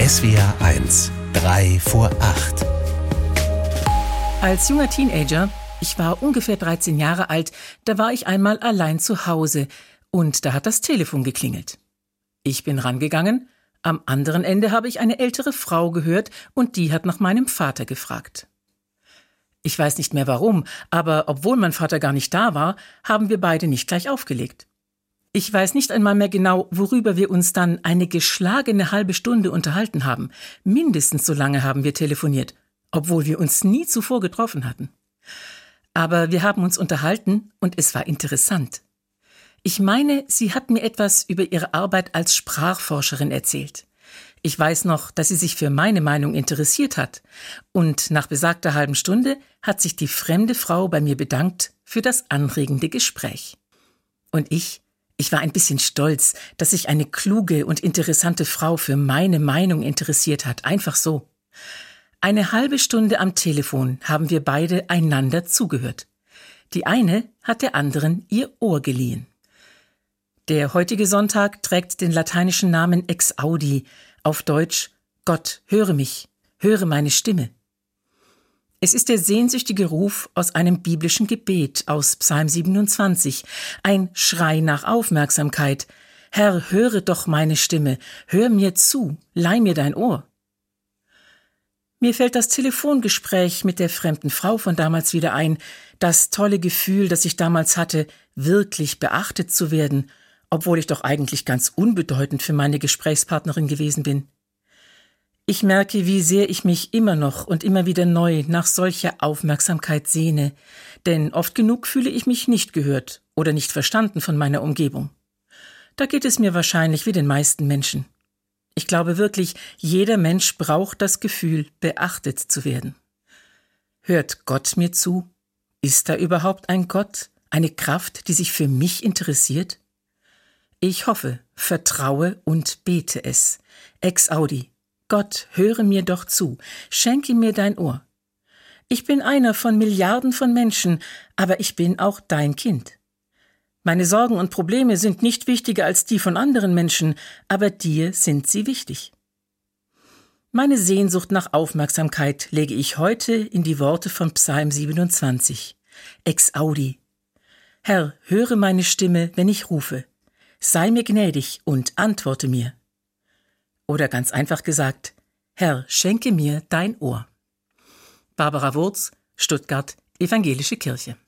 SWR 1, 3 vor 8. Als junger Teenager, ich war ungefähr 13 Jahre alt, da war ich einmal allein zu Hause und da hat das Telefon geklingelt. Ich bin rangegangen, am anderen Ende habe ich eine ältere Frau gehört und die hat nach meinem Vater gefragt. Ich weiß nicht mehr warum, aber obwohl mein Vater gar nicht da war, haben wir beide nicht gleich aufgelegt. Ich weiß nicht einmal mehr genau, worüber wir uns dann eine geschlagene halbe Stunde unterhalten haben. Mindestens so lange haben wir telefoniert, obwohl wir uns nie zuvor getroffen hatten. Aber wir haben uns unterhalten und es war interessant. Ich meine, sie hat mir etwas über ihre Arbeit als Sprachforscherin erzählt. Ich weiß noch, dass sie sich für meine Meinung interessiert hat. Und nach besagter halben Stunde hat sich die fremde Frau bei mir bedankt für das anregende Gespräch. Und ich war ein bisschen stolz, dass sich eine kluge und interessante Frau für meine Meinung interessiert hat, einfach so. Eine halbe Stunde am Telefon haben wir beide einander zugehört. Die eine hat der anderen ihr Ohr geliehen. Der heutige Sonntag trägt den lateinischen Namen Ex Audi, auf Deutsch Gott, höre mich, höre meine Stimme. Es ist der sehnsüchtige Ruf aus einem biblischen Gebet aus Psalm 27, ein Schrei nach Aufmerksamkeit. Herr, höre doch meine Stimme, hör mir zu, leih mir dein Ohr. Mir fällt das Telefongespräch mit der fremden Frau von damals wieder ein, das tolle Gefühl, das ich damals hatte, wirklich beachtet zu werden, obwohl ich doch eigentlich ganz unbedeutend für meine Gesprächspartnerin gewesen bin. Ich merke, wie sehr ich mich immer noch und immer wieder neu nach solcher Aufmerksamkeit sehne, denn oft genug fühle ich mich nicht gehört oder nicht verstanden von meiner Umgebung. Da geht es mir wahrscheinlich wie den meisten Menschen. Ich glaube wirklich, jeder Mensch braucht das Gefühl, beachtet zu werden. Hört Gott mir zu? Ist da überhaupt ein Gott, eine Kraft, die sich für mich interessiert? Ich hoffe, vertraue und bete es. Ex Audi. Gott, höre mir doch zu, schenke mir dein Ohr. Ich bin einer von Milliarden von Menschen, aber ich bin auch dein Kind. Meine Sorgen und Probleme sind nicht wichtiger als die von anderen Menschen, aber dir sind sie wichtig. Meine Sehnsucht nach Aufmerksamkeit lege ich heute in die Worte von Psalm 27. Ex Audi. Herr, höre meine Stimme, wenn ich rufe. Sei mir gnädig und antworte mir. Oder ganz einfach gesagt, Herr, schenke mir dein Ohr. Barbara Wurz, Stuttgart, Evangelische Kirche.